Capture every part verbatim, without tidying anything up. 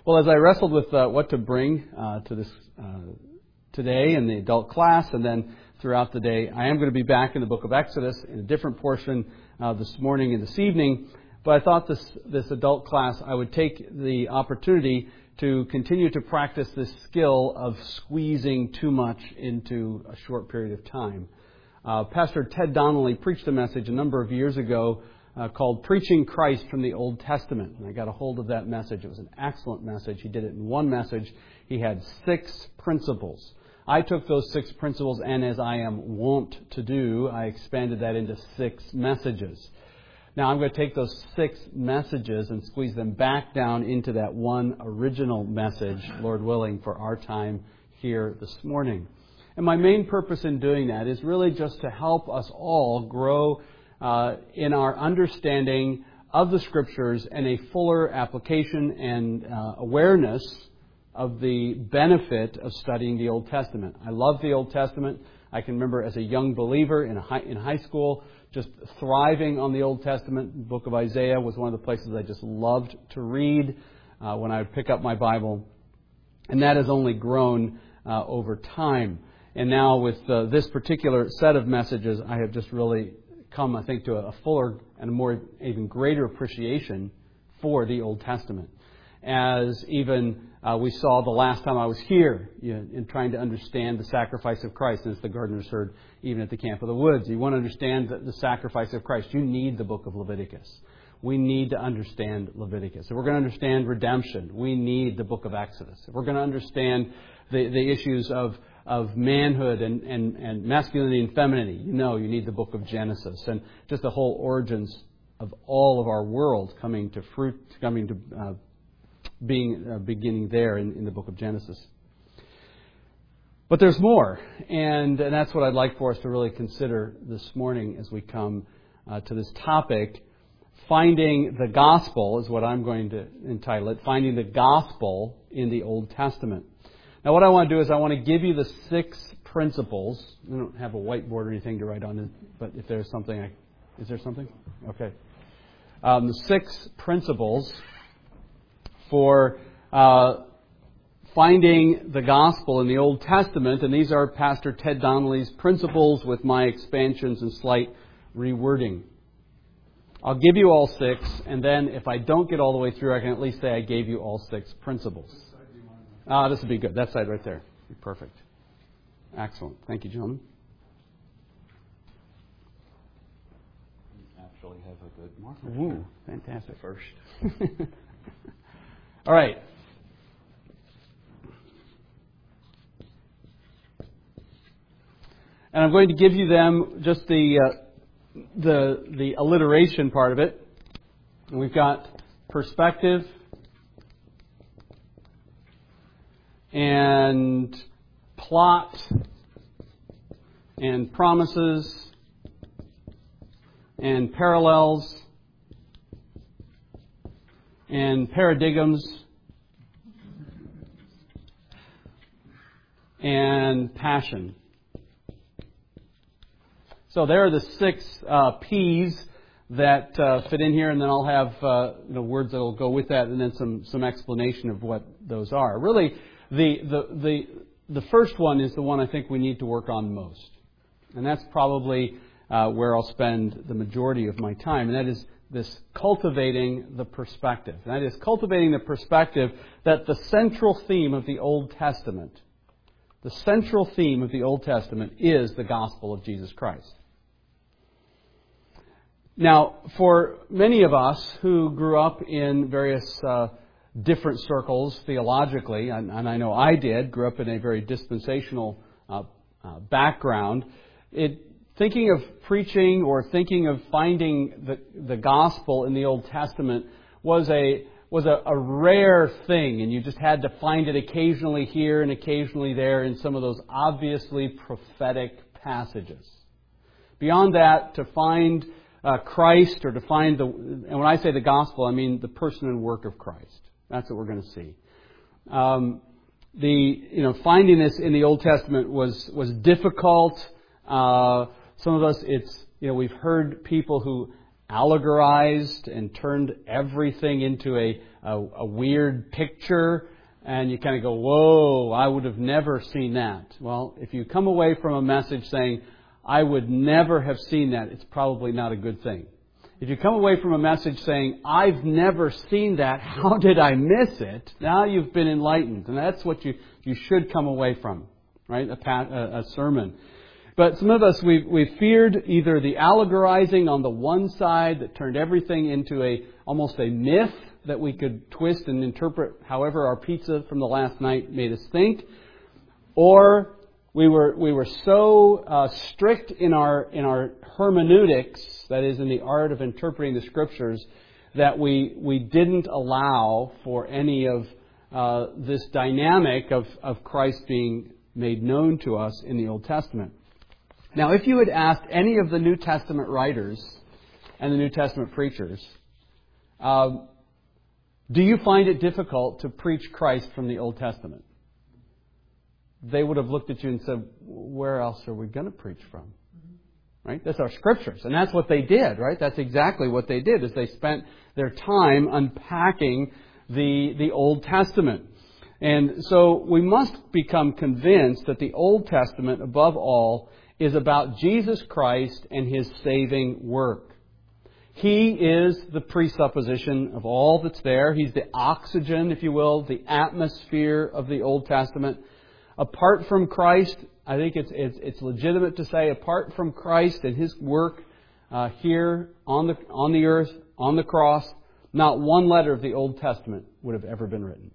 Well, as I wrestled with uh, what to bring uh, to this uh, today in the adult class and then throughout the day, I am going to be back in the book of Exodus in a different portion uh, this morning and this evening. But I thought this, this adult class, I would take the opportunity to continue to practice this skill of squeezing too much into a short period of time. Uh, Pastor Ted Donnelly preached a message a number of years ago uh, called Preaching Christ from the Old Testament. And I got a hold of that message. It was an excellent message. He did it in one message. He had six principles. I took those six principles and, as I am wont to do, I expanded that into six messages. Now I'm going to take those six messages and squeeze them back down into that one original message, Lord willing, for our time here this morning. And my main purpose in doing that is really just to help us all grow uh, in our understanding of the Scriptures and a fuller application and uh, awareness of the benefit of studying the Old Testament. I love the Old Testament. I can remember as a young believer in, a high, in high school just thriving on the Old Testament. The book of Isaiah was one of the places I just loved to read uh, when I would pick up my Bible. And that has only grown uh, over time. And now with uh, this particular set of messages, I have just really come, I think, to a fuller and a more even greater appreciation for the Old Testament. As even uh, we saw the last time I was here, you know, in trying to understand the sacrifice of Christ, as the gardeners heard even at the Camp of the Woods. You want to understand the, the sacrifice of Christ, you need the book of Leviticus. We need to understand Leviticus. If we're going to understand redemption, we need the book of Exodus. If we're going to understand the, the issues of of manhood and, and, and masculinity and femininity, you know you need the book of Genesis and just the whole origins of all of our world coming to fruit, coming to uh, being uh, beginning there in, in the book of Genesis. But there's more, and, and that's what I'd like for us to really consider this morning as we come uh, to this topic. Finding the gospel is what I'm going to entitle it, Finding the Gospel in the Old Testament. Now what I want to do is I want to give you the six principles. I don't have a whiteboard or anything to write on it, but if there's something, I, is there something? Okay. Um, the six principles for uh, finding the gospel in the Old Testament, and these are Pastor Ted Donnelly's principles with my expansions and slight rewording. I'll give you all six, and then if I don't get all the way through, I can at least say I gave you all six principles. Ah, this would be good. That side right there. Be perfect. Excellent. Thank you, gentlemen. You actually have a good marker. Ooh, fantastic. First. All right. And I'm going to give you them just the uh, the the alliteration part of it. And we've got perspective and plot and promises and parallels and paradigms and passion. So there are the six uh, P's that uh, fit in here, and then I'll have uh, you know, words that will go with that, and then some some explanation of what those are. Really, the the the the first one is the one I think we need to work on most, and that's probably uh, where I'll spend the majority of my time, and that is this cultivating the perspective. And that is cultivating the perspective that the central theme of the Old Testament, the central theme of the Old Testament is the gospel of Jesus Christ. Now, for many of us who grew up in various uh, different circles theologically, and, and I know I did, grew up in a very dispensational uh, uh, background, it thinking of preaching or thinking of finding the, the gospel in the Old Testament was a was a, a rare thing, and you just had to find it occasionally here and occasionally there in some of those obviously prophetic passages. Beyond that, to find uh, Christ or to find the, and when I say the gospel, I mean the person and work of Christ. That's what we're going to see. Um, the you know finding this in the Old Testament was was difficult. Uh, some of us, it's you know we've heard people who allegorized and turned everything into a, a, a weird picture, and you kind of go, whoa, I would have never seen that. Well, if you come away from a message saying, I would never have seen that, it's probably not a good thing. If you come away from a message saying, I've never seen that, how did I miss it? Now you've been enlightened. And that's what you, you should come away from, right? A, a, a sermon. But some of us, we've, we've feared either the allegorizing on the one side that turned everything into a almost a myth that we could twist and interpret however our pizza from the last night made us think, or we were we were so uh, strict in our in our hermeneutics, that is, in the art of interpreting the Scriptures, that we we didn't allow for any of uh, this dynamic of of Christ being made known to us in the Old Testament. Now, if you had asked any of the New Testament writers and the New Testament preachers, um, do you find it difficult to preach Christ from the Old Testament? They would have looked at you and said, where else are we going to preach from? Right? That's our Scriptures. And that's what they did, right? That's exactly what they did, is they spent their time unpacking the, the Old Testament. And so we must become convinced that the Old Testament, above all, is about Jesus Christ and His saving work. He is the presupposition of all that's there. He's the oxygen, if you will, the atmosphere of the Old Testament. Apart from Christ, I think it's it's, it's legitimate to say, apart from Christ and His work uh, here on the on the earth, on the cross, not one letter of the Old Testament would have ever been written.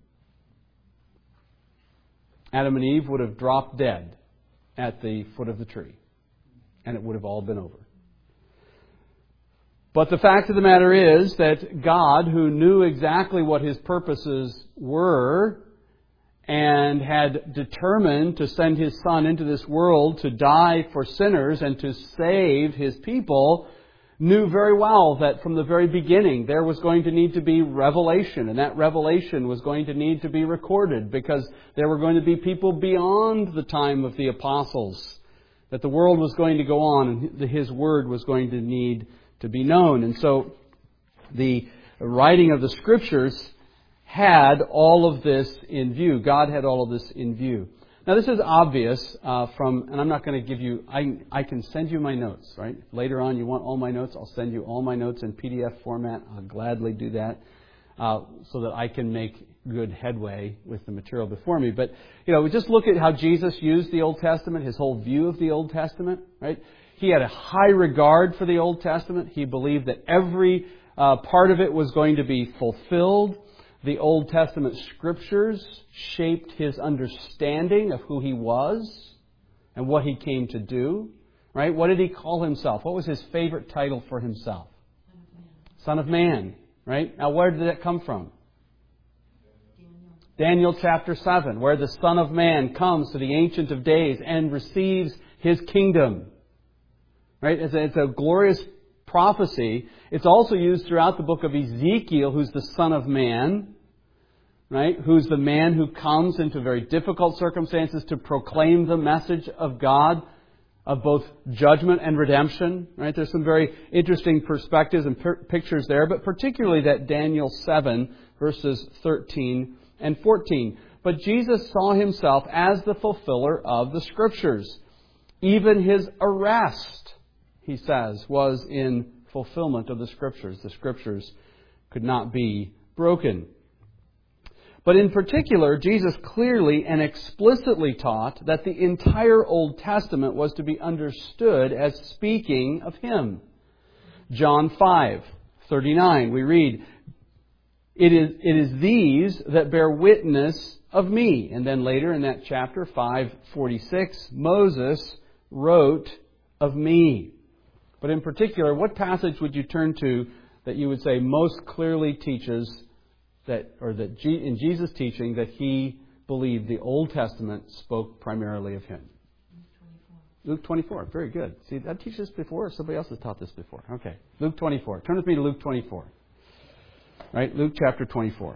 Adam and Eve would have dropped dead at the foot of the tree, and it would have all been over. But the fact of the matter is that God, who knew exactly what His purposes were and had determined to send His Son into this world to die for sinners and to save His people, knew very well that from the very beginning there was going to need to be revelation, and that revelation was going to need to be recorded because there were going to be people beyond the time of the apostles, that the world was going to go on and His Word was going to need to be known. And so the writing of the Scriptures had all of this in view. God had all of this in view. Now, this is obvious uh, from, and I'm not going to give you, I, I can send you my notes, right? Later on, you want all my notes, I'll send you all my notes in P D F format. I'll gladly do that uh, so that I can make good headway with the material before me. But, you know, just look at how Jesus used the Old Testament, His whole view of the Old Testament, right? He had a high regard for the Old Testament. He believed that every uh, part of it was going to be fulfilled. The Old Testament Scriptures shaped His understanding of who He was and what He came to do. Right? What did He call Himself? What was His favorite title for Himself? Son of Man. Son of Man. Right? Now, where did that come from? Daniel. Daniel chapter seven, where the Son of Man comes to the Ancient of Days and receives His kingdom. Right? It's a, it's a glorious prophecy. It's also used throughout the book of Ezekiel, who's the Son of Man, right? Who's the man who comes into very difficult circumstances to proclaim the message of God, of both judgment and redemption, right? There's some very interesting perspectives and per- pictures there, but particularly that Daniel seven, verses thirteen and fourteen. But Jesus saw Himself as the fulfiller of the Scriptures. Even His arrest, He says, was in fulfillment of the Scriptures. The Scriptures could not be broken. But in particular, Jesus clearly and explicitly taught that the entire Old Testament was to be understood as speaking of Him. John five thirty-nine, we read, It is, it is these that bear witness of me. And then later in that chapter, five forty-six, Moses wrote of me. But in particular, what passage would you turn to that you would say most clearly teaches that, or that in Jesus' teaching, that He believed the Old Testament spoke primarily of Him? Luke twenty-four. Very good. See, did I teach this before, or somebody else has taught this before? Okay. Luke twenty-four. Turn with me to Luke twenty-four. Right? Luke chapter twenty-four.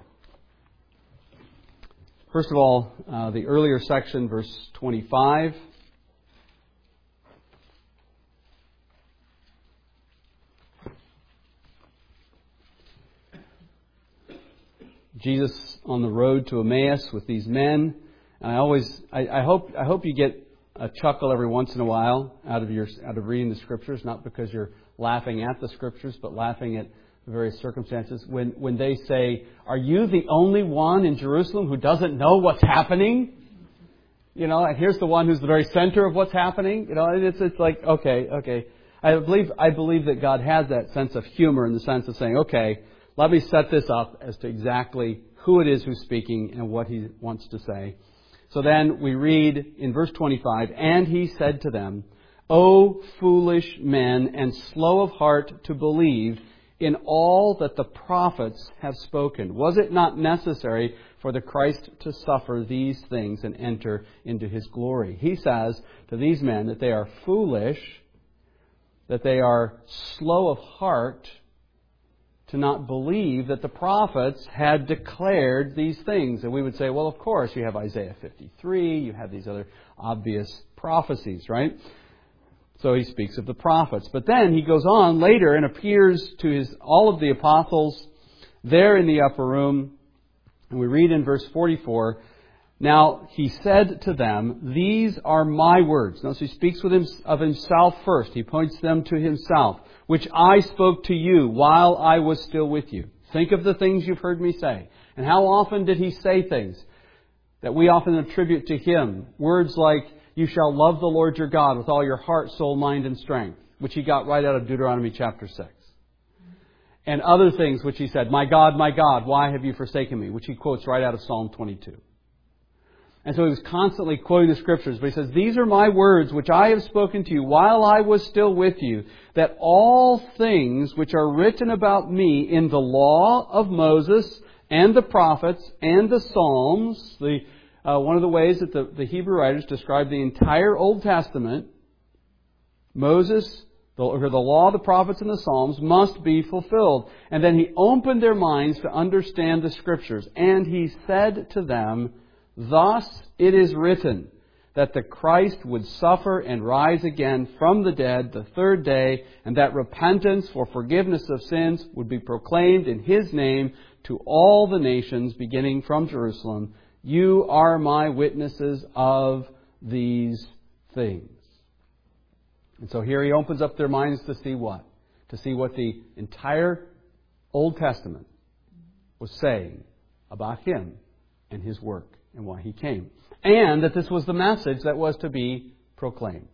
First of all, uh, the earlier section, verse twenty-five. Jesus on the road to Emmaus with these men. And I always, I, I hope, I hope you get a chuckle every once in a while out of your, out of reading the Scriptures, not because you're laughing at the Scriptures, but laughing at the various circumstances. When, when they say, "Are you the only one in Jerusalem who doesn't know what's happening?" You know, and here's the one who's the very center of what's happening. You know, it's, it's like, okay, okay. I believe, I believe that God has that sense of humor in the sense of saying, okay, let me set this up as to exactly who it is who's speaking and what he wants to say. So then we read in verse twenty-five, "And he said to them, O foolish men and slow of heart to believe in all that the prophets have spoken. Was it not necessary for the Christ to suffer these things and enter into his glory?" He says to these men that they are foolish, that they are slow of heart to not believe that the prophets had declared these things. And we would say, well, of course, you have Isaiah fifty-three, you have these other obvious prophecies, right? So he speaks of the prophets. But then he goes on later and appears to his all of the apostles there in the upper room. And we read in verse forty-four, "Now he said to them, These are my words." Now, so he speaks with him, of himself first. He points them to himself, "which I spoke to you while I was still with you." Think of the things you've heard me say. And how often did he say things that we often attribute to him? Words like, "You shall love the Lord your God with all your heart, soul, mind, and strength," which he got right out of Deuteronomy chapter six. And other things which he said, "My God, my God, why have you forsaken me?" which he quotes right out of Psalm twenty-two. And so he was constantly quoting the Scriptures. But he says, "These are my words which I have spoken to you while I was still with you, that all things which are written about me in the law of Moses and the prophets and the Psalms," the uh, one of the ways that the, the Hebrew writers describe the entire Old Testament, Moses, the, or the law, the prophets, and the Psalms must be fulfilled. And then he opened their minds to understand the Scriptures. And he said to them, "Thus it is written, that the Christ would suffer and rise again from the dead the third day, and that repentance for forgiveness of sins would be proclaimed in his name to all the nations, beginning from Jerusalem. You are my witnesses of these things." And so here he opens up their minds to see what? To see what the entire Old Testament was saying about him and his work and why he came. And that this was the message that was to be proclaimed.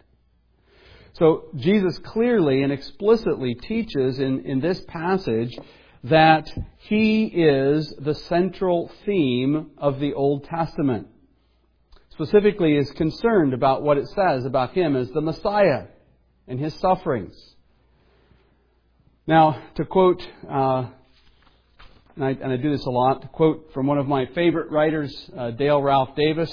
So Jesus clearly and explicitly teaches in, in this passage that he is the central theme of the Old Testament. Specifically is concerned about what it says about him as the Messiah and his sufferings. Now, to quote, uh, and, I, and I do this a lot, to quote from one of my favorite writers, uh, Dale Ralph Davis,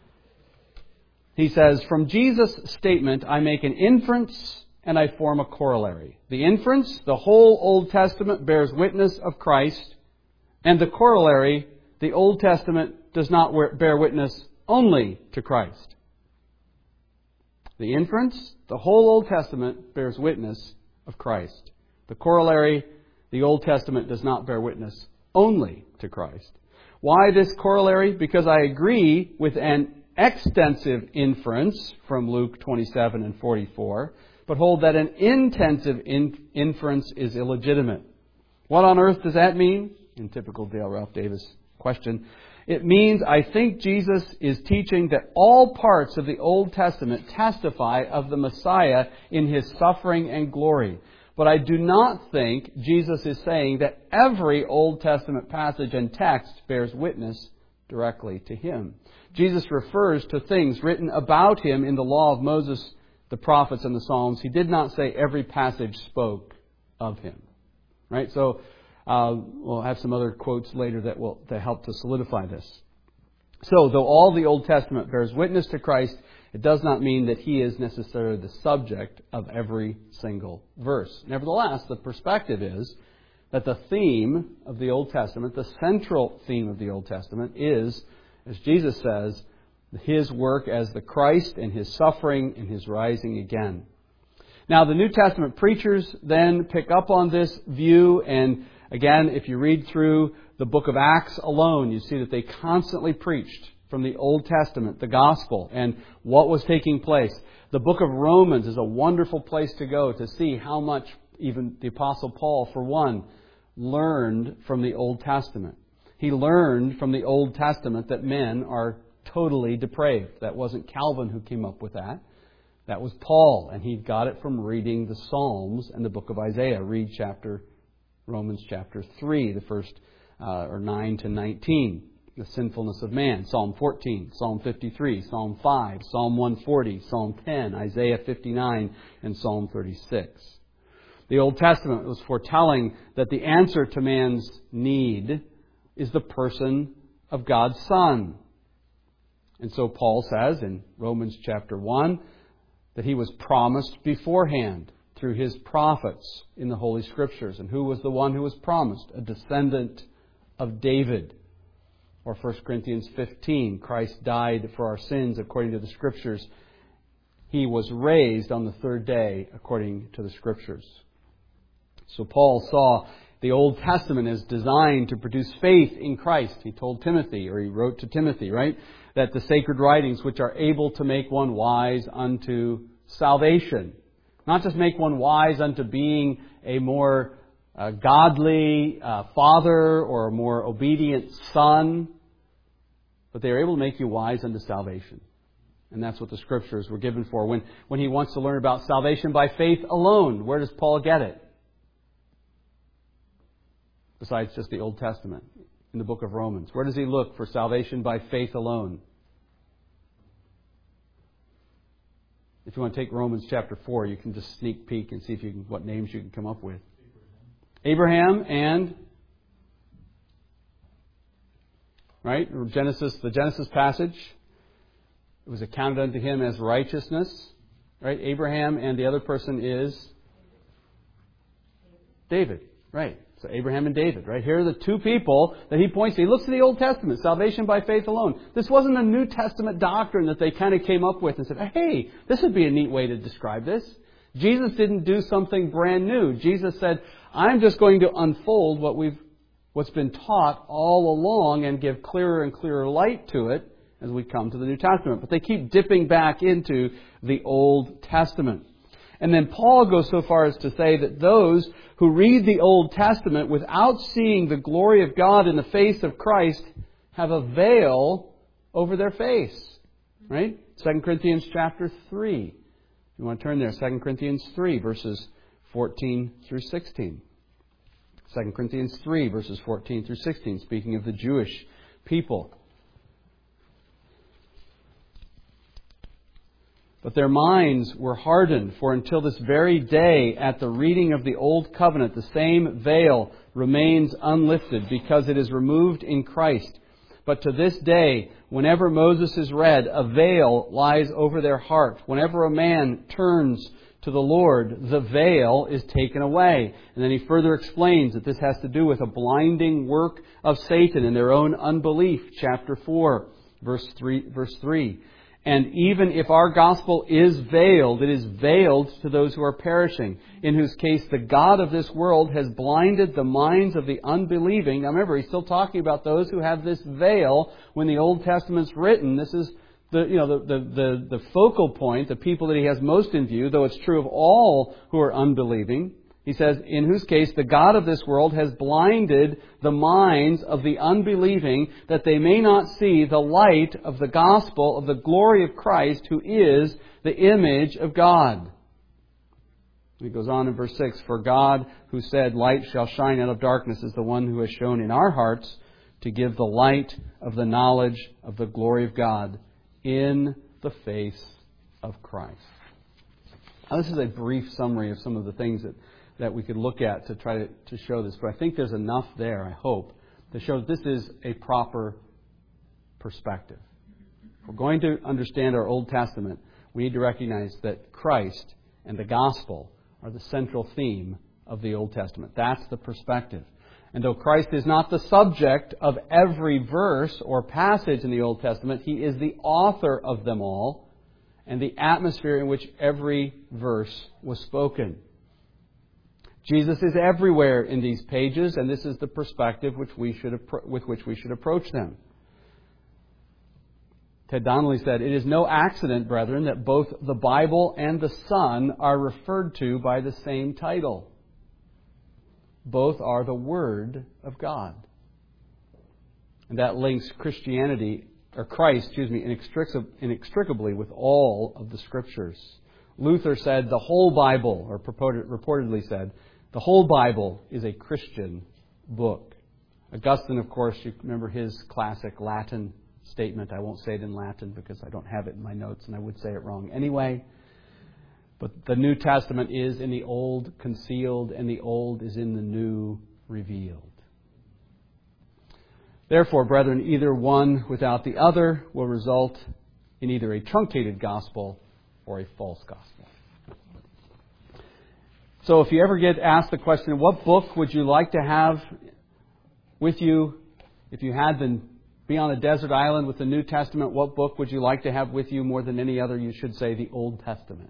he says, "From Jesus' statement, I make an inference and I form a corollary. The inference, the whole Old Testament bears witness of Christ, and the corollary, the Old Testament does not bear witness only to Christ." The inference, the whole Old Testament bears witness of Christ. The corollary, the Old Testament does not bear witness only to Christ. Why this corollary? Because I agree with an extensive inference from Luke twenty-seven and forty-four, but hold that an intensive in- inference is illegitimate. What on earth does that mean? In typical Dale Ralph Davis question. It means I think Jesus is teaching that all parts of the Old Testament testify of the Messiah in his suffering and glory. But I do not think Jesus is saying that every Old Testament passage and text bears witness directly to him. Jesus refers to things written about him in the law of Moses, the prophets, and the Psalms. He did not say every passage spoke of him. Right? So uh, we'll have some other quotes later that will that help to solidify this. So though all the Old Testament bears witness to Christ, it does not mean that he is necessarily the subject of every single verse. Nevertheless, the perspective is that the theme of the Old Testament, the central theme of the Old Testament is, as Jesus says, his work as the Christ and his suffering and his rising again. Now, the New Testament preachers then pick up on this view and again, if you read through the book of Acts alone, you see that they constantly preached from the Old Testament, the gospel, and what was taking place. The book of Romans is a wonderful place to go to see how much even the Apostle Paul, for one, learned from the Old Testament. He learned from the Old Testament that men are totally depraved. That wasn't Calvin who came up with that. That was Paul, and he got it from reading the Psalms and the book of Isaiah. Read chapter Romans chapter three, the first uh, or nine to nineteen. The sinfulness of man. Psalm fourteen, Psalm fifty-three, Psalm five, Psalm one forty, Psalm ten, Isaiah fifty-nine, and Psalm thirty-six. The Old Testament was foretelling that the answer to man's need is the person of God's Son. And so Paul says in Romans chapter one that he was promised beforehand through his prophets in the Holy Scriptures. And who was the one who was promised? A descendant of David. Or First Corinthians fifteen, Christ died for our sins according to the Scriptures. He was raised on the third day according to the Scriptures. So Paul saw the Old Testament as designed to produce faith in Christ. He told Timothy, or he wrote to Timothy, right, that the sacred writings which are able to make one wise unto salvation. Not just make one wise unto being a more uh, godly uh, father or a more obedient son, but they are able to make you wise unto salvation. And that's what the Scriptures were given for. When, when he wants to learn about salvation by faith alone, where does Paul get it? Besides just the Old Testament, in the book of Romans. Where does he look for salvation by faith alone? If you want to take Romans chapter four, you can just sneak peek and see if you can, what names you can come up with. Abraham, Abraham and... Right? Genesis, the Genesis passage. It was accounted unto him as righteousness. Right? Abraham, and the other person is David. Right. So Abraham and David, right? Here are the two people that he points to. He looks to the Old Testament, salvation by faith alone. This wasn't a New Testament doctrine that they kind of came up with and said, hey, this would be a neat way to describe this. Jesus didn't do something brand new. Jesus said, I'm just going to unfold what we've, what's been taught all along and give clearer and clearer light to it as we come to the New Testament. But they keep dipping back into the Old Testament. And then Paul goes so far as to say that those who read the Old Testament without seeing the glory of God in the face of Christ have a veil over their face. Right? Second Corinthians chapter three. You want to turn there. Second Corinthians three, verses fourteen through sixteen. Second Corinthians three, verses fourteen through sixteen, speaking of the Jewish people. But their minds were hardened, for until this very day, at the reading of the Old Covenant, the same veil remains unlifted, because it is removed in Christ. But to this day, whenever Moses is read, a veil lies over their heart. Whenever a man turns to the Lord, the veil is taken away. And then he further explains that this has to do with a blinding work of Satan in their own unbelief. Chapter four, verse three, verse three. And even if our gospel is veiled, it is veiled to those who are perishing, in whose case the God of this world has blinded the minds of the unbelieving. Now remember, he's still talking about those who have this veil when the Old Testament's written. This is the you know the, the, the, the focal point, the people that he has most in view, though it's true of all who are unbelieving. He says, in whose case the God of this world has blinded the minds of the unbelieving, that they may not see the light of the gospel of the glory of Christ, who is the image of God. He goes on in verse six, for God, who said, light shall shine out of darkness, is the one who has shown in our hearts to give the light of the knowledge of the glory of God in the face of Christ. Now, this is a brief summary of some of the things that that we could look at to try to, to show this. But I think there's enough there, I hope, to show that this is a proper perspective. If we're going to understand our Old Testament, we need to recognize that Christ and the gospel are the central theme of the Old Testament. That's the perspective. And though Christ is not the subject of every verse or passage in the Old Testament, He is the author of them all and the atmosphere in which every verse was spoken. Jesus is everywhere in these pages, and this is the perspective which we should appro- with which we should approach them. Ted Donnelly said, "It is no accident, brethren, that both the Bible and the Son are referred to by the same title. Both are the Word of God." And that links Christianity, or Christ, excuse me, inextricably with all of the Scriptures. Luther said the whole Bible, or reportedly said, the whole Bible is a Christian book. Augustine, of course, you remember his classic Latin statement. I won't say it in Latin because I don't have it in my notes and I would say it wrong anyway. But the New Testament is in the Old concealed and the Old is in the New revealed. Therefore, brethren, either one without the other will result in either a truncated gospel or a false gospel. So if you ever get asked the question, what book would you like to have with you if you had to be on a desert island with the New Testament? What book would you like to have with you more than any other? You should say the Old Testament.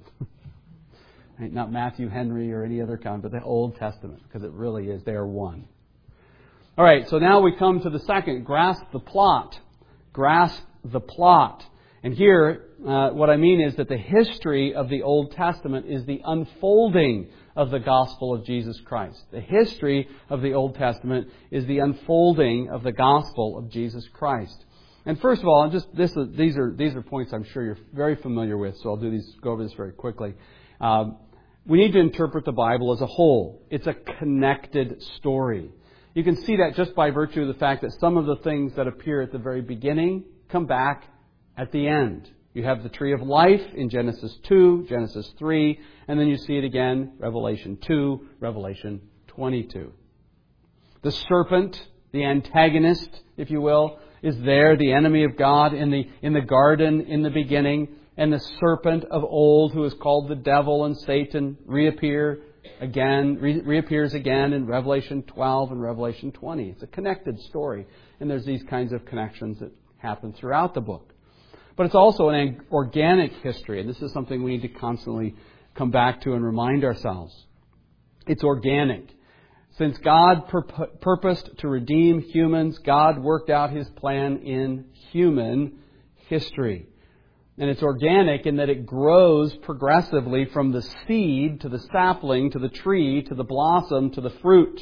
Right? Not Matthew Henry or any other kind, but the Old Testament, because it really is. They are one. All right, so now we come to the second, grasp the plot. Grasp the plot. And here, uh, what I mean is that the history of the Old Testament is the unfolding of the gospel of Jesus Christ. The history of the Old Testament is the unfolding of the gospel of Jesus Christ. And first of all, I'm just this these are these are points I'm sure you're very familiar with, so I'll do these go over this very quickly. Um, we need to interpret the Bible as a whole. It's a connected story. You can see that just by virtue of the fact that some of the things that appear at the very beginning come back at the end. You have the tree of life in Genesis two, Genesis three, and then you see it again, Revelation two, Revelation twenty-two. The serpent, the antagonist, if you will, is there, the enemy of God in the in the garden in the beginning, and the serpent of old, who is called the devil and Satan, reappear again, re- reappears again in Revelation twelve and Revelation twenty. It's a connected story, and there's these kinds of connections that happen throughout the book. But it's also an organic history, and this is something we need to constantly come back to and remind ourselves. It's organic. Since God pur- purposed to redeem humans, God worked out His plan in human history. And it's organic in that it grows progressively from the seed to the sapling to the tree to the blossom to the fruit.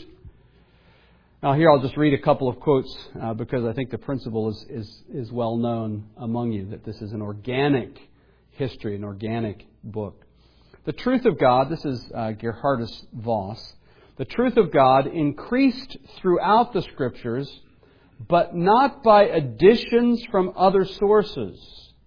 Now here I'll just read a couple of quotes uh, because I think the principle is, is, is well known among you, that this is an organic history, an organic book. The truth of God, this is uh, Gerhardus Voss, the truth of God increased throughout the Scriptures, but not by additions from other sources.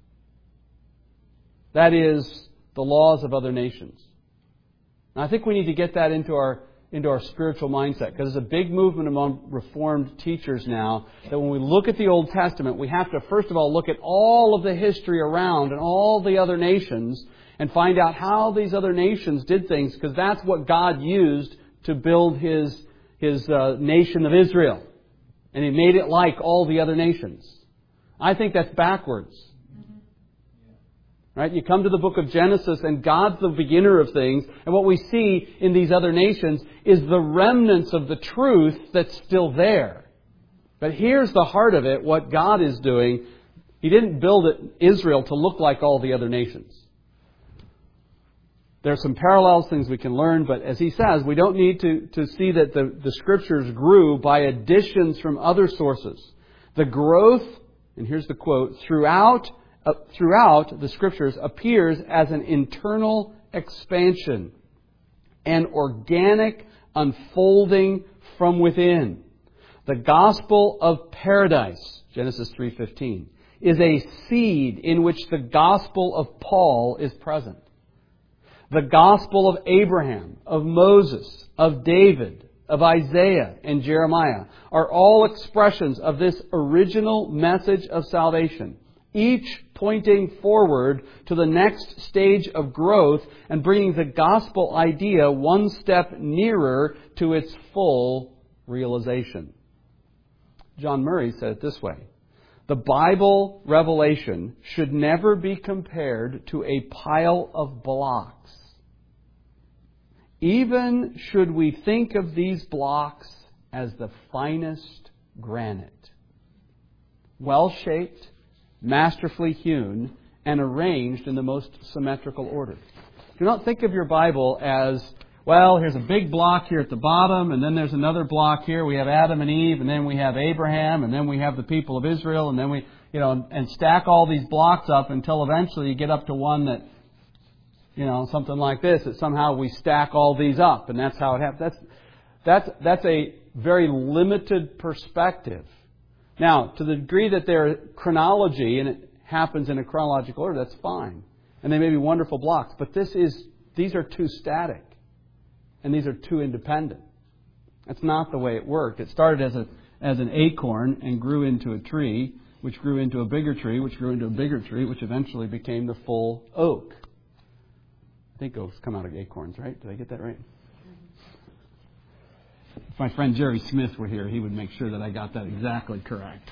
That is, the laws of other nations. And I think we need to get that into our into our spiritual mindset, because there's a big movement among Reformed teachers now that when we look at the Old Testament, we have to first of all look at all of the history around and all the other nations and find out how these other nations did things, because that's what God used to build His His uh, nation of Israel. And He made it like all the other nations. I think that's backwards. Right? You come to the book of Genesis and God's the beginner of things, and what we see in these other nations is the remnants of the truth that's still there. But here's the heart of it, what God is doing. He didn't build it, Israel to look like all the other nations. There's some parallels, things we can learn, but as he says, we don't need to, to see that the, the Scriptures grew by additions from other sources. The growth, and here's the quote, throughout Uh, throughout the Scriptures appears as an internal expansion, an organic unfolding from within. The gospel of paradise, Genesis three fifteen, is a seed in which the gospel of Paul is present. The gospel of Abraham, of Moses, of David, of Isaiah and Jeremiah are all expressions of this original message of salvation, each pointing forward to the next stage of growth and bringing the gospel idea one step nearer to its full realization. John Murray said it this way: the Bible revelation should never be compared to a pile of blocks. Even should we think of these blocks as the finest granite, well-shaped, masterfully hewn, and arranged in the most symmetrical order. Do not think of your Bible as, well, here's a big block here at the bottom, and then there's another block here. We have Adam and Eve, and then we have Abraham, and then we have the people of Israel, and then we, you know, and stack all these blocks up until eventually you get up to one that, you know, something like this, that somehow we stack all these up, and that's how it happens. That's, that's, that's a very limited perspective. Now, to the degree that they're chronology, and it happens in a chronological order, that's fine. And they may be wonderful blocks, but this is, these are too static. And these are too independent. That's not the way it worked. It started as a as an acorn and grew into a tree, which grew into a bigger tree, which grew into a bigger tree, which eventually became the full oak. I think oaks come out of acorns, right? Did I get that right? If my friend Jerry Smith were here, he would make sure that I got that exactly correct.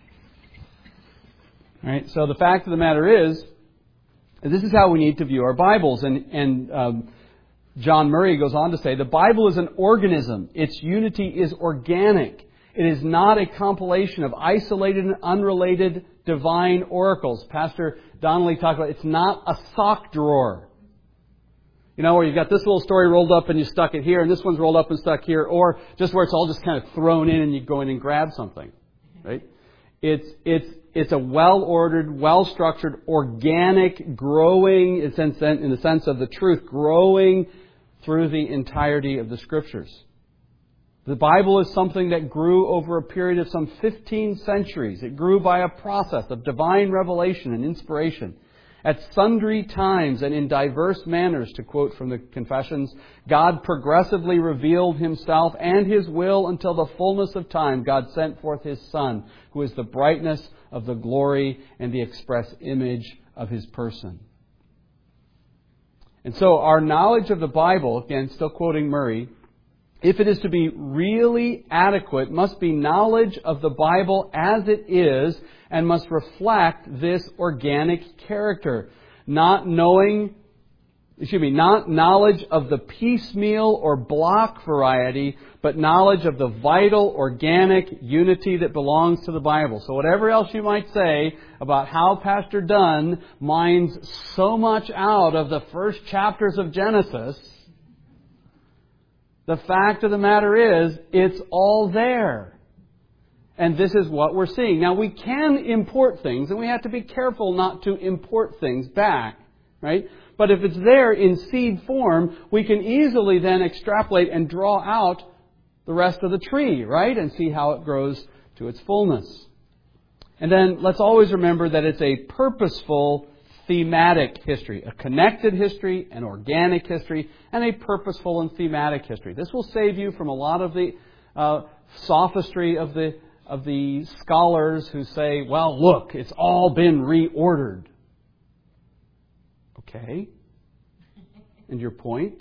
All right. So the fact of the matter is, this is how we need to view our Bibles. And and um, John Murray goes on to say, the Bible is an organism. Its unity is organic. It is not a compilation of isolated and unrelated divine oracles. Pastor Donnelly talked about it's not a sock drawer. You know, where you've got this little story rolled up and you stuck it here, and this one's rolled up and stuck here, or just where it's all just kind of thrown in and you go in and grab something. Right? It's it's it's a well-ordered, well-structured, organic, growing, in the sense of the truth, growing through the entirety of the Scriptures. The Bible is something that grew over a period of some fifteen centuries. It grew by a process of divine revelation and inspiration. At sundry times and in diverse manners, to quote from the Confessions, God progressively revealed Himself and His will until the fullness of time God sent forth His Son, who is the brightness of the glory and the express image of His person. And so our knowledge of the Bible, again, still quoting Murray, if it is to be really adequate, must be knowledge of the Bible as it is and must reflect this organic character. Not knowing, excuse me, not knowledge of the piecemeal or block variety, but knowledge of the vital organic unity that belongs to the Bible. So whatever else you might say about how Pastor Dunn mines so much out of the first chapters of Genesis, the fact of the matter is, it's all there. And this is what we're seeing. Now, we can import things, and we have to be careful not to import things back, right? But if it's there in seed form, we can easily then extrapolate and draw out the rest of the tree, right? And see how it grows to its fullness. And then let's always remember that it's a purposeful thematic history, a connected history, an organic history, and a purposeful and thematic history. This will save you from a lot of the uh, sophistry of the of the scholars who say, well, look, it's all been reordered. Okay. And your point?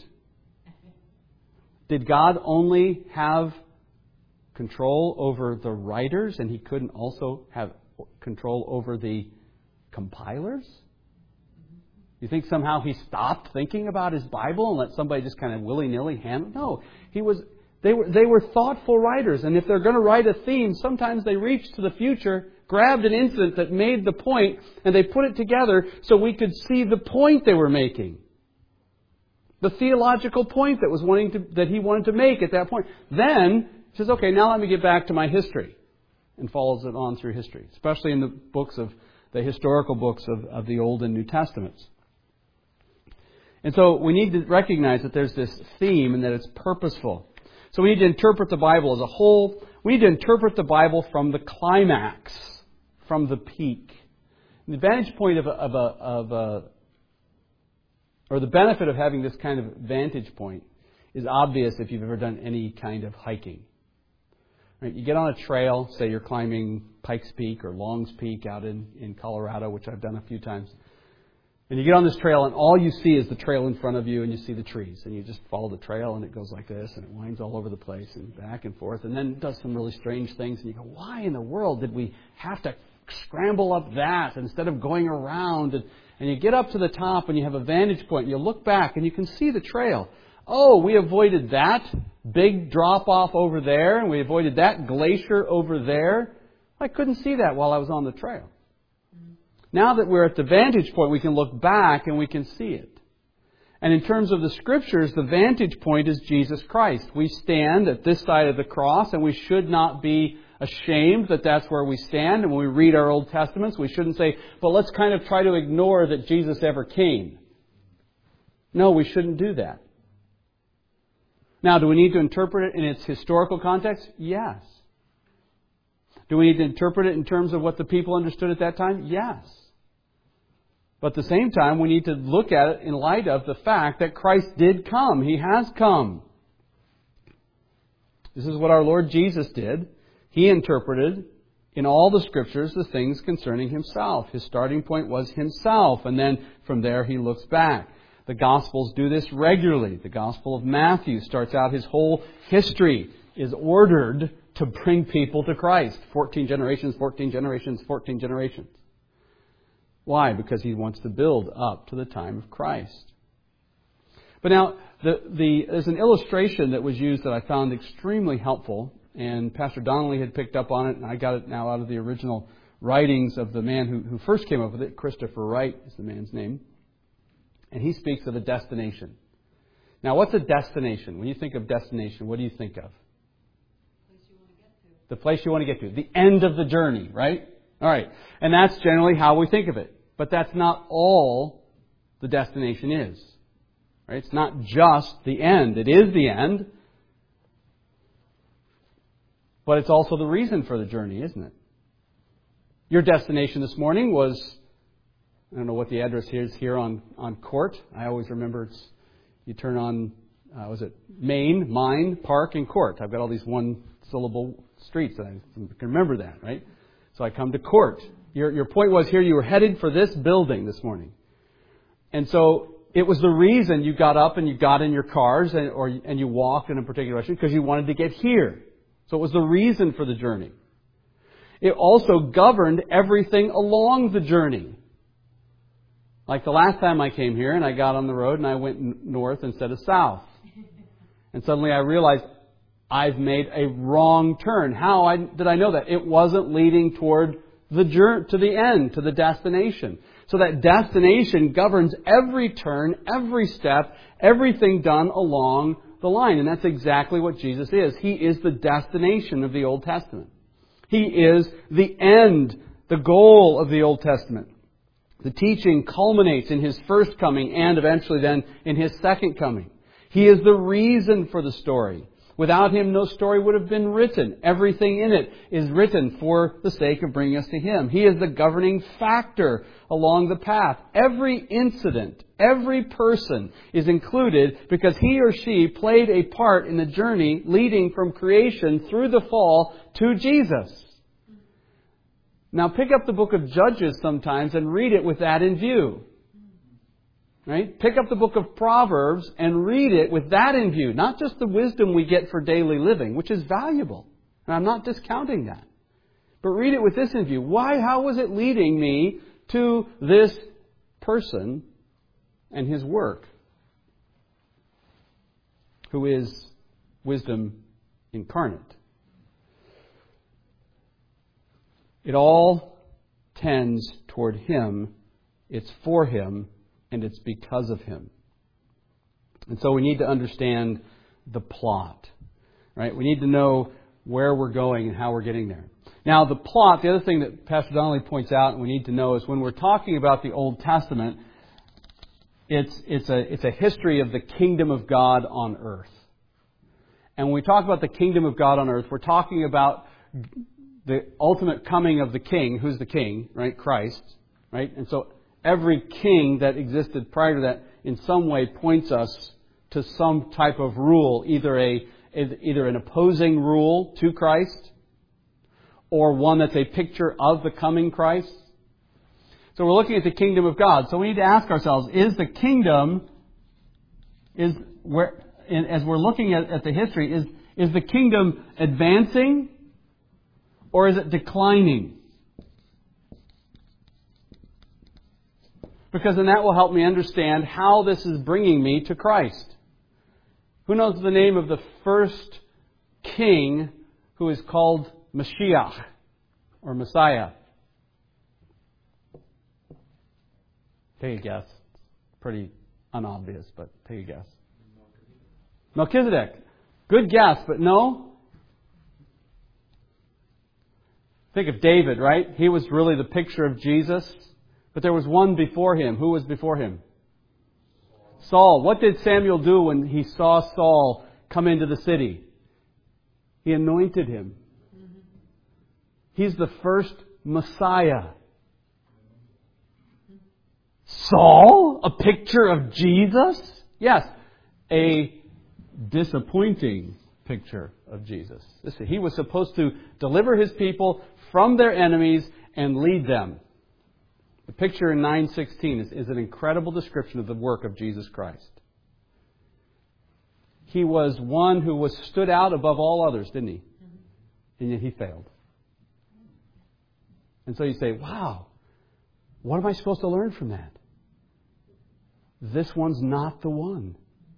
Did God only have control over the writers and He couldn't also have control over the compilers? You think somehow He stopped thinking about His Bible and let somebody just kind of willy-nilly handle it? No. He was, they were, they were thoughtful writers. And if they're going to write a theme, sometimes they reached to the future, grabbed an incident that made the point, and they put it together so we could see the point they were making. The theological point that was wanting to, that he wanted to make at that point. Then he says, okay, now let me get back to my history. And follows it on through history. Especially in the books of, the historical books of, of the Old and New Testaments. And so we need to recognize that there's this theme and that it's purposeful. So we need to interpret the Bible as a whole. We need to interpret the Bible from the climax, from the peak. And the vantage point of a, of a, of a, or the benefit of having this kind of vantage point is obvious if you've ever done any kind of hiking. Right? You get on a trail, say you're climbing Pikes Peak or Long's Peak out in, in Colorado, which I've done a few times. And you get on this trail and all you see is the trail in front of you and you see the trees. And you just follow the trail and it goes like this and it winds all over the place and back and forth. And then it does some really strange things and you go, why in the world did we have to scramble up that instead of going around? And, and you get up to the top and you have a vantage point and you look back and you can see the trail. oh, we avoided that big drop-off over there, and we avoided that glacier over there. I couldn't see that while I was on the trail. Now that we're at the vantage point, we can look back and we can see it. And in terms of the Scriptures, the vantage point is Jesus Christ. We stand at this side of the cross, and we should not be ashamed that that's where we stand. And when we read our Old Testaments, we shouldn't say, but let's kind of try to ignore that Jesus ever came. No, we shouldn't do that. Now, do we need to interpret it in its historical context? Yes. Do we need to interpret it in terms of what the people understood at that time? Yes. But at the same time, we need to look at it in light of the fact that Christ did come. He has come. This is what our Lord Jesus did. He interpreted in all the Scriptures the things concerning Himself. His starting point was Himself, and then from there He looks back. The Gospels do this regularly. The Gospel of Matthew starts out his whole history is ordered to bring people to Christ. Fourteen generations, fourteen generations, fourteen generations. Why? Because he wants to build up to the time of Christ. But now, the, the, there's an illustration that was used that I found extremely helpful, and Pastor Donnelly had picked up on it, and I got it now out of the original writings of the man who, who first came up with it. Christopher Wright is the man's name. And he speaks of a destination. Now, what's a destination? When you think of destination, what do you think of? The place you want to get to. The end of the journey, right? All right. And that's generally how we think of it. But that's not all the destination is. Right? It's not just the end. It is the end. But it's also the reason for the journey, isn't it? Your destination this morning was, I don't know what the address is here on, on Court. I always remember it's, you turn on, uh, was it Main, Mine, Park, and Court. I've got all these one syllable streets that I can remember that, right? So I come to Court. Your, your point was here you were headed for this building this morning. And so it was the reason you got up and you got in your cars and, or, and you walked in a particular direction because you wanted to get here. So it was the reason for the journey. It also governed everything along the journey. Like the last time I came here and I got on the road and I went north instead of south. And suddenly I realized I've made a wrong turn. How I, did I know that? It wasn't leading toward the journey, to the end, to the destination. So that destination governs every turn, every step, everything done along the line. And that's exactly what Jesus is. He is the destination of the Old Testament. He is the end, the goal of the Old Testament. The teaching culminates in His first coming and eventually then in His second coming. He is the reason for the story. Without Him, no story would have been written. Everything in it is written for the sake of bringing us to Him. He is the governing factor along the path. Every incident, every person is included because he or she played a part in the journey leading from creation through the fall to Jesus. Now pick up the book of Judges sometimes and read it with that in view. Right? Pick up the book of Proverbs and read it with that in view. Not just the wisdom we get for daily living, which is valuable. And I'm not discounting that. But read it with this in view. Why? How was it leading me to this person and his work? Who is wisdom incarnate. It all tends toward Him. It's for Him. And it's because of Him. And so we need to understand the plot. Right? We need to know where we're going and how we're getting there. Now the plot, the other thing that Pastor Donnelly points out and we need to know is when we're talking about the Old Testament, it's, it's, a, it's a history of the kingdom of God on earth. And when we talk about the kingdom of God on earth, we're talking about the ultimate coming of the King. Who's the King? Right? Christ. Right? And so every king that existed prior to that in some way points us to some type of rule, either a either an opposing rule to Christ or one that's a picture of the coming Christ. So we're looking at the kingdom of God. So we need to ask ourselves, is the kingdom, is where as we're looking at, at the history, is, is the kingdom advancing or is it declining? Because then that will help me understand how this is bringing me to Christ. Who knows the name of the first king who is called Mashiach or Messiah? Take a guess. Pretty unobvious, but take a guess. Melchizedek. Good guess, but no. Think of David, right? He was really the picture of Jesus. But there was one before him. Who was before him? Saul. What did Samuel do when he saw Saul come into the city? He anointed him. He's the first Messiah. Saul? A picture of Jesus? Yes. A disappointing picture of Jesus. Listen, he was supposed to deliver his people from their enemies and lead them. The picture in nine sixteen is, is an incredible description of the work of Jesus Christ. He was one who was stood out above all others, didn't he? And yet he failed. And so you say, wow, what am I supposed to learn from that? This one's not the one.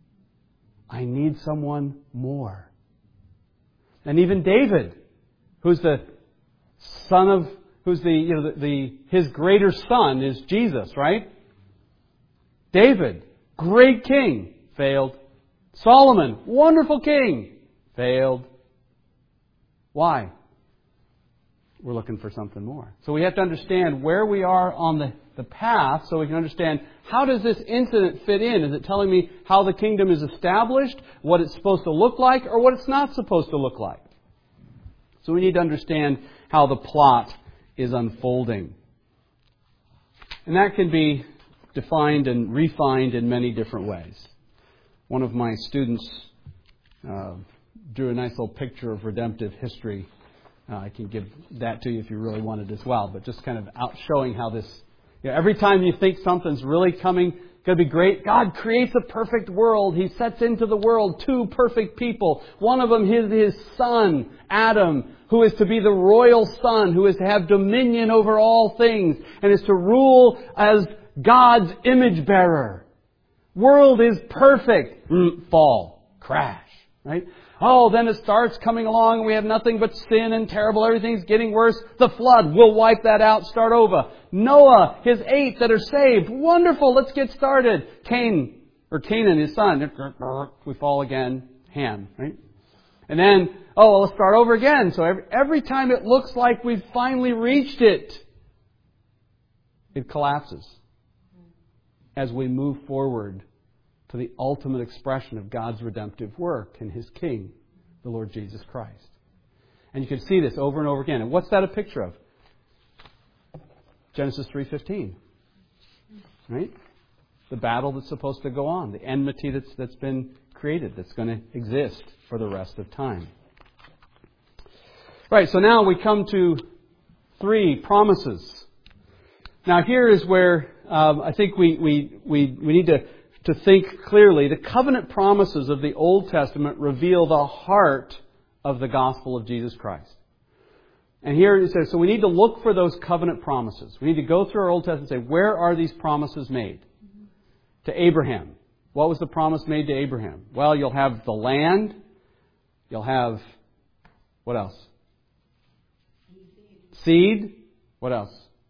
I need someone more. And even David, who's the son of, who's the, you know, the, the, his greater son is Jesus, right? David, great king, failed. Solomon, wonderful king, failed. Why? We're looking for something more. So we have to understand where we are on the, the path so we can understand how does this incident fit in? Is it telling me how the kingdom is established, what it's supposed to look like, or what it's not supposed to look like? So we need to understand how the plot is unfolding. And that can be defined and refined in many different ways. One of my students uh, drew a nice little picture of redemptive history. Uh, I can give that to you if you really want it as well. But just kind of out showing how this, you know, every time you think something's really coming, going to be great, God creates a perfect world. He sets into the world two perfect people. One of them is his son, Adam, who is to be the royal son, who is to have dominion over all things, and is to rule as God's image bearer. World is perfect. Mm, fall. Crash. Right? Oh, then it starts coming along and we have nothing but sin and terrible. Everything's getting worse. The flood. We'll wipe that out. Start over. Noah, his eight that are saved. Wonderful. Let's get started. Cain, or Canaan, his son. We fall again. Ham. Right? And then, oh, well, let's start over again. So every, every time it looks like we've finally reached it, it collapses as we move forward to the ultimate expression of God's redemptive work in His King, the Lord Jesus Christ. And you can see this over and over again. And what's that a picture of? Genesis three fifteen. Right? The battle that's supposed to go on. The enmity that's, that's been created, that's going to exist for the rest of time. Right, so now we come to three promises. Now here is where um, I think we, we, we, we need to To think clearly. The covenant promises of the Old Testament reveal the heart of the gospel of Jesus Christ. And here it says, so we need to look for those covenant promises. We need to go through our Old Testament and say, where are these promises made? Mm-hmm. To Abraham. What was the promise made to Abraham? Well, you'll have the land. You'll have, what else? Seed. What else?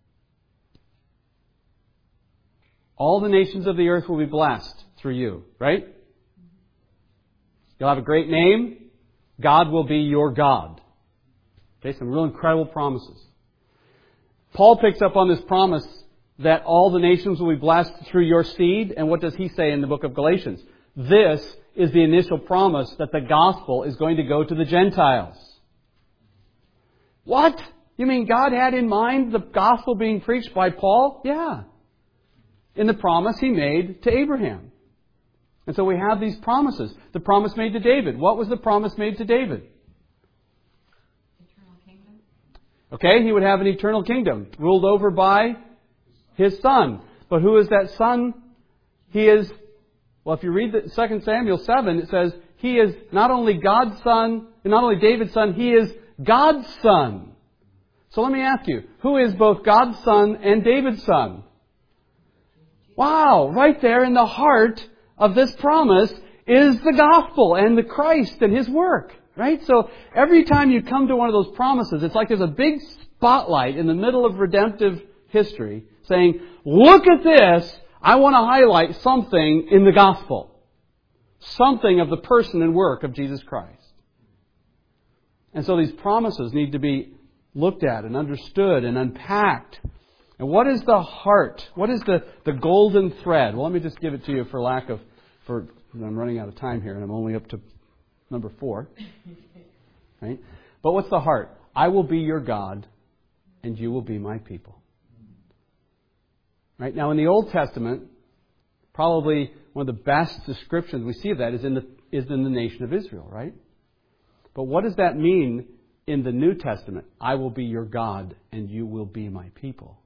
All the nations of the earth will be blessed through you, right? You'll have a great name. God will be your God. Okay, some real incredible promises. Paul picks up on this promise that all the nations will be blessed through your seed. And what does he say in the book of Galatians? This is the initial promise that the gospel is going to go to the Gentiles. What? You mean God had in mind the gospel being preached by Paul? Yeah. In the promise He made to Abraham. And so we have these promises. The promise made to David. What was the promise made to David? Eternal kingdom. Okay, he would have an eternal kingdom ruled over by his son. But who is that son? He is, well, if you read the Second Samuel seven, it says he is not only God's son, and not only David's son, he is God's son. So let me ask you, who is both God's son and David's son? Wow, right there in the heart of this promise is the gospel and the Christ and His work. Right? So every time you come to one of those promises, it's like there's a big spotlight in the middle of redemptive history saying, look at this, I want to highlight something in the gospel. Something of the person and work of Jesus Christ. And so these promises need to be looked at and understood and unpacked. And what is the heart? What is the, the golden thread? Well, let me just give it to you for lack of, for I'm running out of time here and I'm only up to number four. Right? But what's the heart? I will be your God and you will be my people. Right? Now in the Old Testament, probably one of the best descriptions we see of that is in the is in the nation of Israel, right? But what does that mean in the New Testament? I will be your God and you will be my people.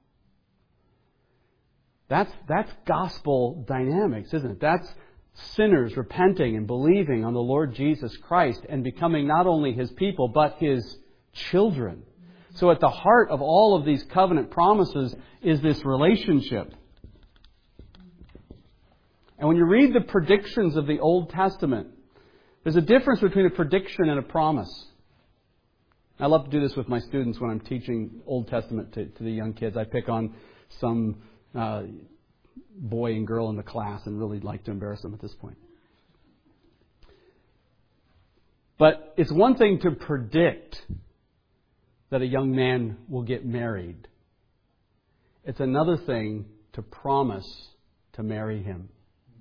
That's that's gospel dynamics, isn't it? That's sinners repenting and believing on the Lord Jesus Christ and becoming not only His people but His children. So at the heart of all of these covenant promises is this relationship. And when you read the predictions of the Old Testament, there's a difference between a prediction and a promise. I love to do this with my students when I'm teaching Old Testament to, to the young kids. I pick on some uh, boy and girl in the class and really like to embarrass them at this point. But it's one thing to predict that a young man will get married. It's another thing to promise to marry him.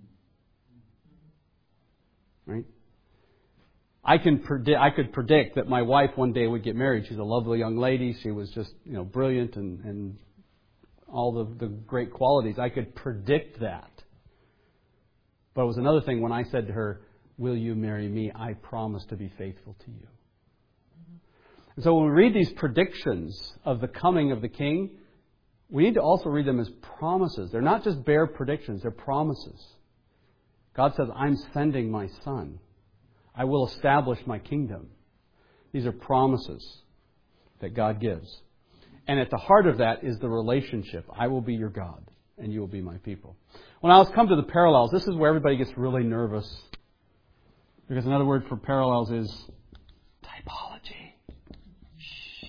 Right? I can predict. I could predict that my wife one day would get married. She's a lovely young lady. She was just, you know, brilliant and, and all the, the great qualities. I could predict that. But it was another thing when I said to her, "Will you marry me? I promise to be faithful to you." And so when we read these predictions of the coming of the King, we need to also read them as promises. They're not just bare predictions; they're promises. God says, I'm sending my Son. I will establish my kingdom. These are promises that God gives. And at the heart of that is the relationship. I will be your God, and you will be my people. When I was come to the parallels, this is where everybody gets really nervous. Because another word for parallels is typology. Shh.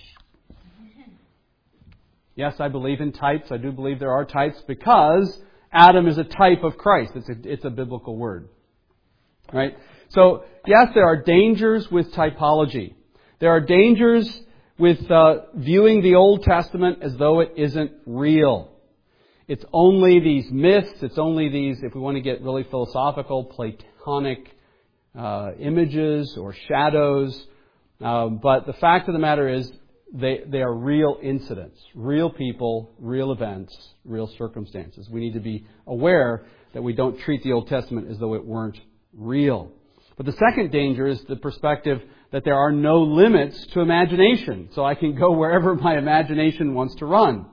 Yes, I believe in types. I do believe there are types because Adam is a type of Christ. It's a, it's a biblical word. Right? So, yes, there are dangers with typology. There are dangers with uh, viewing the Old Testament as though it isn't real. It's only these myths. It's only these, if we want to get really philosophical, Platonic uh, images or shadows. Um, but the fact of the matter is, They, they are real incidents, real people, real events, real circumstances. We need to be aware that we don't treat the Old Testament as though it weren't real. But the second danger is the perspective that there are no limits to imagination. So I can go wherever my imagination wants to run.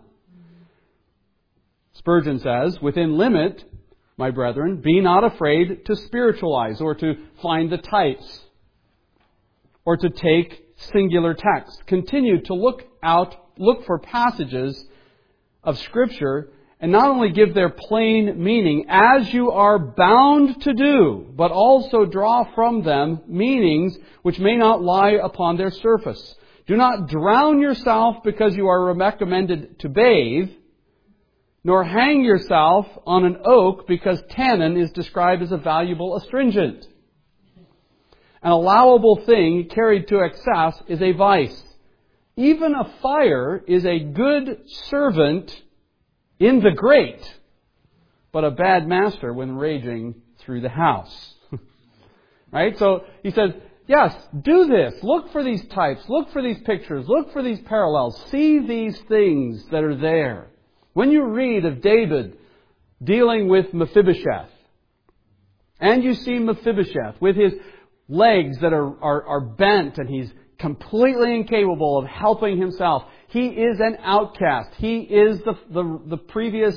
Spurgeon says, within limit, my brethren, be not afraid to spiritualize or to find the types or to take singular text. Continue to look out, look for passages of Scripture and not only give their plain meaning as you are bound to do, but also draw from them meanings which may not lie upon their surface. Do not drown yourself because you are recommended to bathe, nor hang yourself on an oak because tannin is described as a valuable astringent. An allowable thing carried to excess is a vice. Even a fire is a good servant in the grate, but a bad master when raging through the house. Right? So he says, yes, do this. Look for these types. Look for these pictures. Look for these parallels. See these things that are there. When you read of David dealing with Mephibosheth, and you see Mephibosheth with his legs that are, are, are bent and he's completely incapable of helping himself. He is an outcast. He is the, the, the previous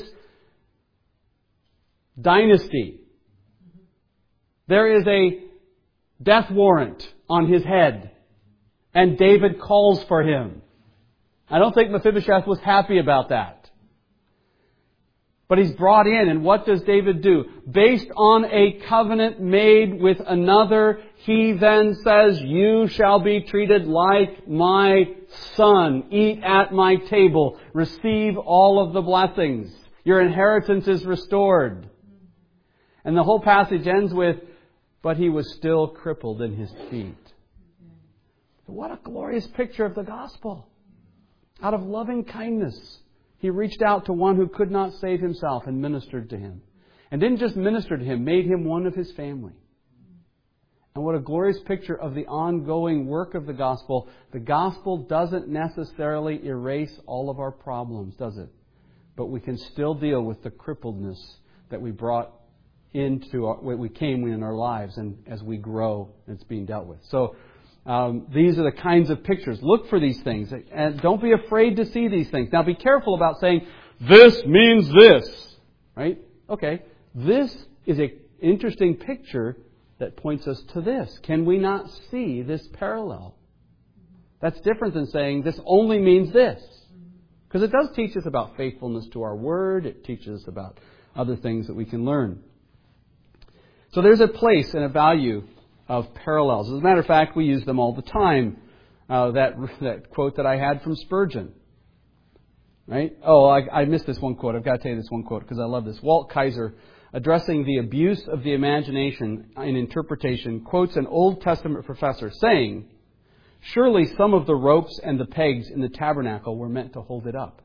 dynasty. There is a death warrant on his head. And David calls for him. I don't think Mephibosheth was happy about that. But he's brought in, and what does David do? Based on a covenant made with another, he then says, you shall be treated like my son. Eat at my table. Receive all of the blessings. Your inheritance is restored. And the whole passage ends with, but he was still crippled in his feet. What a glorious picture of the gospel. Out of loving kindness, he reached out to one who could not save himself and ministered to him. And didn't just minister to him, made him one of his family. And what a glorious picture of the ongoing work of the gospel. The gospel doesn't necessarily erase all of our problems, does it? But we can still deal with the crippledness that we brought into our, what we came in our lives, and as we grow, it's being dealt with. So um, these are the kinds of pictures. Look for these things, and don't be afraid to see these things. Now, be careful about saying this means this, right? Okay, this is an interesting picture that points us to this. Can we not see this parallel? That's different than saying this only means this, because it does teach us about faithfulness to our word. It teaches us about other things that we can learn. So there's a place and a value of parallels. As a matter of fact, we use them all the time. Uh, that that quote that I had from Spurgeon. Right? Oh, I, I missed this one quote. I've got to tell you this one quote because I love this. Walt Kaiser, addressing the abuse of the imagination in interpretation, quotes an Old Testament professor saying, surely some of the ropes and the pegs in the tabernacle were meant to hold it up.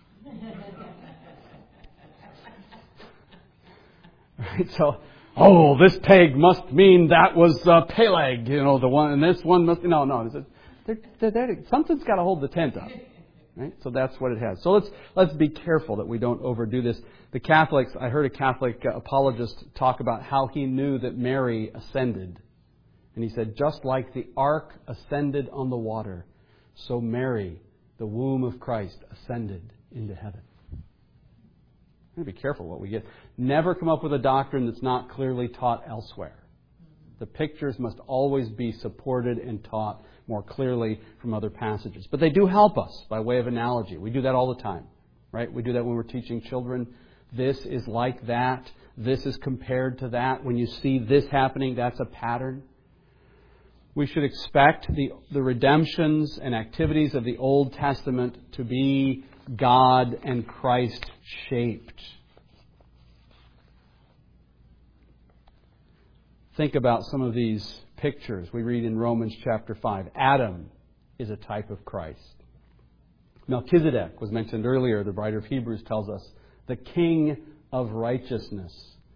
Right? So, oh, this peg must mean that was uh, Peleg, you know, the one, and this one must, no, no. They're, they're, they're, something's got to hold the tent up. Right? So that's what it has. So let's let's be careful that we don't overdo this. The Catholics, I heard a Catholic apologist talk about how he knew that Mary ascended. And he said, just like the ark ascended on the water, so Mary, the womb of Christ, ascended into heaven. We've got to be careful what we get. Never come up with a doctrine that's not clearly taught elsewhere. The pictures must always be supported and taught more clearly from other passages. But they do help us by way of analogy. We do that all the time, right? We do that when we're teaching children. This is like that. This is compared to that. When you see this happening, that's a pattern. We should expect the, the redemptions and activities of the Old Testament to be God and Christ shaped. Think about some of these pictures we read in Romans chapter five. Adam is a type of Christ. Melchizedek was mentioned earlier. The writer of Hebrews tells us the King of righteousness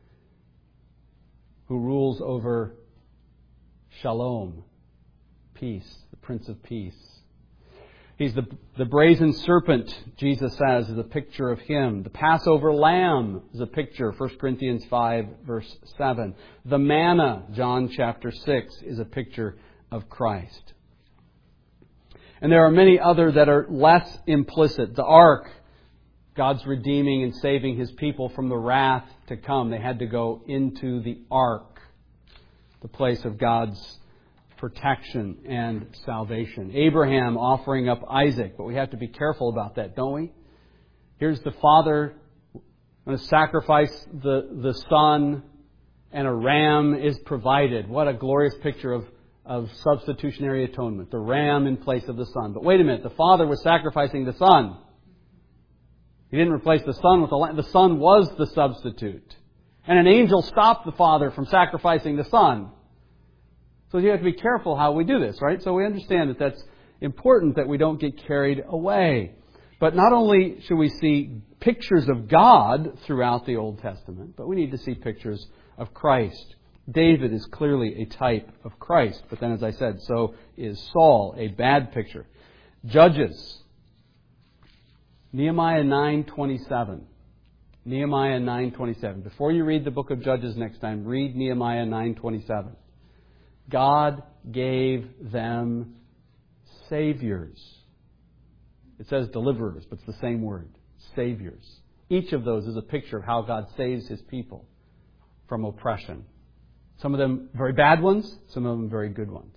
who rules over Shalom, peace, the Prince of Peace. He's the, the brazen serpent, Jesus says, is a picture of Him. The Passover lamb is a picture, First Corinthians five, verse seven. The manna, John chapter six, is a picture of Christ. And there are many other that are less implicit. The ark, God's redeeming and saving His people from the wrath to come. They had to go into the ark, the place of God's protection and salvation. Abraham offering up Isaac, but we have to be careful about that, don't we? Here's the father going to sacrifice the, the son, and a ram is provided. What a glorious picture of, of substitutionary atonement. The ram in place of the son. But wait a minute, the father was sacrificing the son. He didn't replace the son with the lamb. The son was the substitute. And an angel stopped the father from sacrificing the son. So you have to be careful how we do this, right? So we understand that that's important that we don't get carried away. But not only should we see pictures of God throughout the Old Testament, but we need to see pictures of Christ. David is clearly a type of Christ. But then, as I said, so is Saul, a bad picture. Judges. Nehemiah nine twenty-seven. Nehemiah nine twenty-seven. Before you read the book of Judges next time, read Nehemiah nine twenty-seven. God gave them saviors. It says deliverers, but it's the same word. Saviors. Each of those is a picture of how God saves His people from oppression. Some of them very bad ones, some of them very good ones.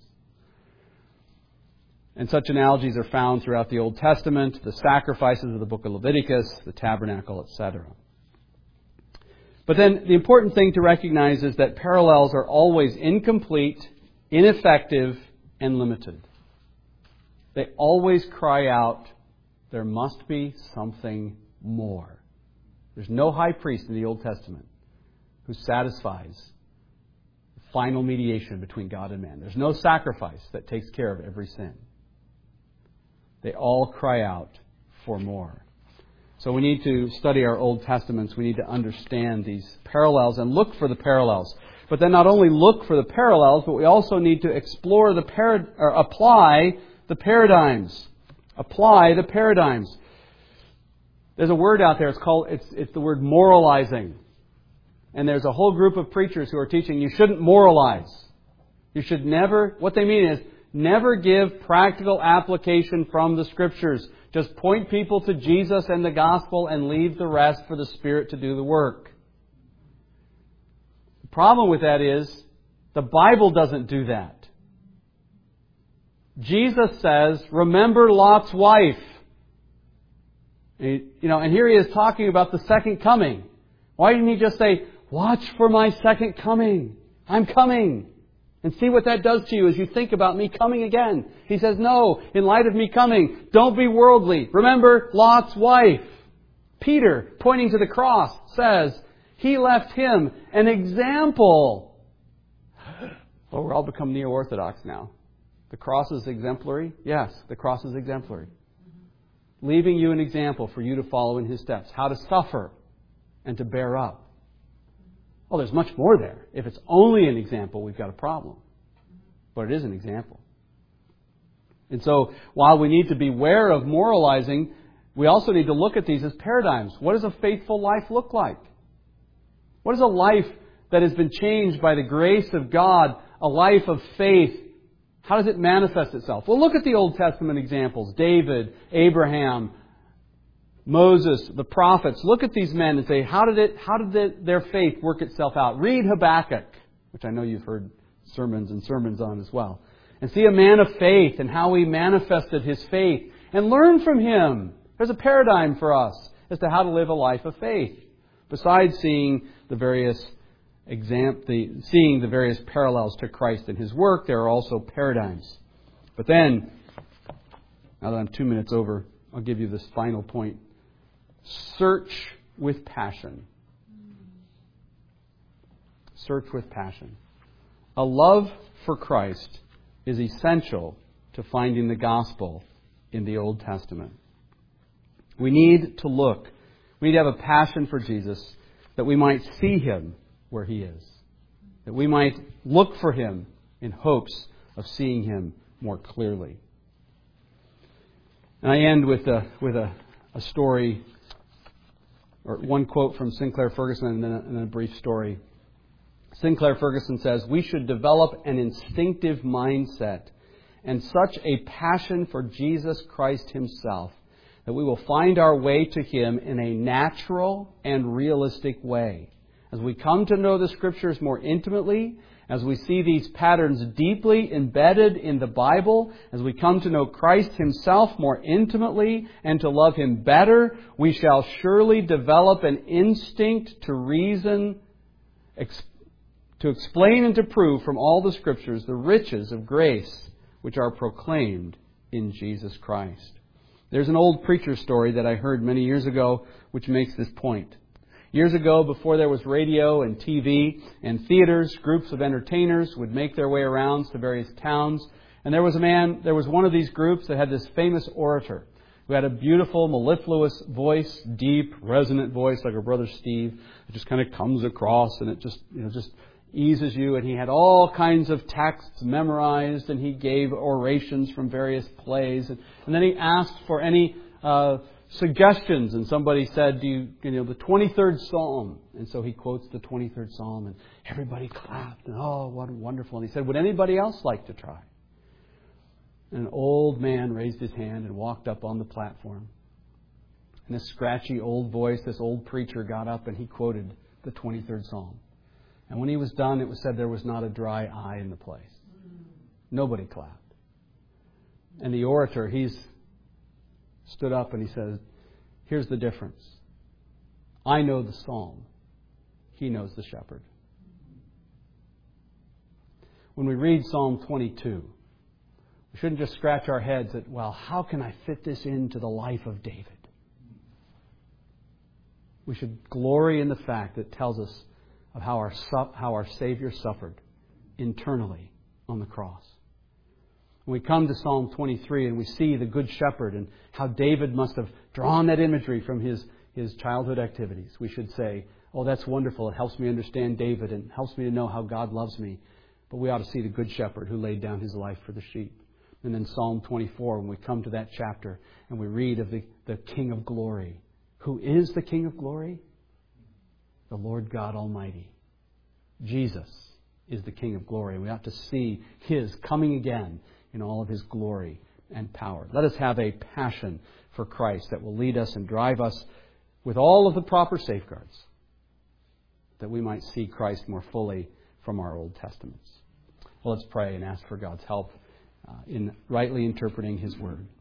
And such analogies are found throughout the Old Testament, the sacrifices of the book of Leviticus, the tabernacle, et cetera. But then the important thing to recognize is that parallels are always incomplete, ineffective, and limited. They always cry out, there must be something more. There's no high priest in the Old Testament who satisfies the final mediation between God and man. There's no sacrifice that takes care of every sin. They all cry out for more. So we need to study our Old Testaments. We need to understand these parallels and look for the parallels. But then not only look for the parallels, but we also need to explore the parad- or apply the paradigms. Apply the paradigms. There's a word out there. It's called. It's it's the word moralizing. And there's a whole group of preachers who are teaching you shouldn't moralize. You should never. What they mean is never give practical application from the Scriptures. Just point people to Jesus and the gospel and leave the rest for the Spirit to do the work. The problem with that is the Bible doesn't do that. Jesus says, remember Lot's wife. You know, and here he is talking about the second coming. Why didn't he just say, watch for my second coming? I'm coming. And see what that does to you as you think about me coming again. He says, no, in light of me coming, don't be worldly. Remember Lot's wife. Peter, pointing to the cross, says, he left him an example. Oh, we're all become neo-orthodox now. The cross is exemplary? Yes, the cross is exemplary. Leaving you an example for you to follow in his steps. How to suffer and to bear up. Oh, there's much more there. If it's only an example, we've got a problem. But it is an example. And so, while we need to beware of moralizing, we also need to look at these as paradigms. What does a faithful life look like? What is a life that has been changed by the grace of God? A life of faith. How does it manifest itself? Well, look at the Old Testament examples. David, Abraham, Moses, the prophets. Look at these men and say, how did it? How did the, their faith work itself out? Read Habakkuk, which I know you've heard sermons and sermons on as well. And see a man of faith and how he manifested his faith. And learn from him. There's a paradigm for us as to how to live a life of faith. Besides seeing the various exam- the, seeing the various parallels to Christ and His work, there are also paradigms. But then, now that I'm two minutes over, I'll give you this final point. Search with passion. Search with passion. A love for Christ is essential to finding the gospel in the Old Testament. We need to look. We need to have a passion for Jesus that we might see Him where He is. That we might look for Him in hopes of seeing Him more clearly. And I end with a, with a, a story, or one quote from Sinclair Ferguson and then a, and then a brief story. Sinclair Ferguson says, "We should develop an instinctive mindset and such a passion for Jesus Christ Himself that we will find our way to Him in a natural and realistic way. As we come to know the Scriptures more intimately, as we see these patterns deeply embedded in the Bible, as we come to know Christ Himself more intimately and to love Him better, we shall surely develop an instinct to reason, ex- to explain and to prove from all the Scriptures the riches of grace which are proclaimed in Jesus Christ." There's an old preacher story that I heard many years ago which makes this point. Years ago, before there was radio and T V and theaters, groups of entertainers would make their way around to various towns. And there was a man, there was one of these groups that had this famous orator who had a beautiful, mellifluous voice, deep, resonant voice like our brother Steve. It just kind of comes across and it just, you know, just eases you. And he had all kinds of texts memorized and he gave orations from various plays. And, and then he asked for any uh, suggestions, and somebody said, "Do you, you know, the twenty-third Psalm?" And so he quotes the twenty-third Psalm, and everybody clapped, and oh, what wonderful! And he said, "Would anybody else like to try?" And an old man raised his hand and walked up on the platform. And this scratchy old voice, this old preacher got up and he quoted the twenty-third Psalm. And when he was done, it was said there was not a dry eye in the place. Nobody clapped. And the orator, he's stood up and he says, "Here's the difference. I know the Psalm. He knows the shepherd. When we read Psalm twenty-two, we shouldn't just scratch our heads at, well, how can I fit this into the life of David? We should glory in the fact that it tells us of how our, how our Savior suffered internally on the cross. When we come to Psalm twenty-three and we see the Good Shepherd and how David must have drawn that imagery from his, his childhood activities, we should say, oh, that's wonderful. It helps me understand David and helps me to know how God loves me. But we ought to see the Good Shepherd who laid down his life for the sheep. And then Psalm twenty-four, when we come to that chapter and we read of the, the King of Glory. Who is the King of Glory? The Lord God Almighty. Jesus is the King of Glory. We ought to see His coming again in all of His glory and power. Let us have a passion for Christ that will lead us and drive us with all of the proper safeguards, that we might see Christ more fully from our Old Testaments. Well, let's pray and ask for God's help uh, in rightly interpreting His Word.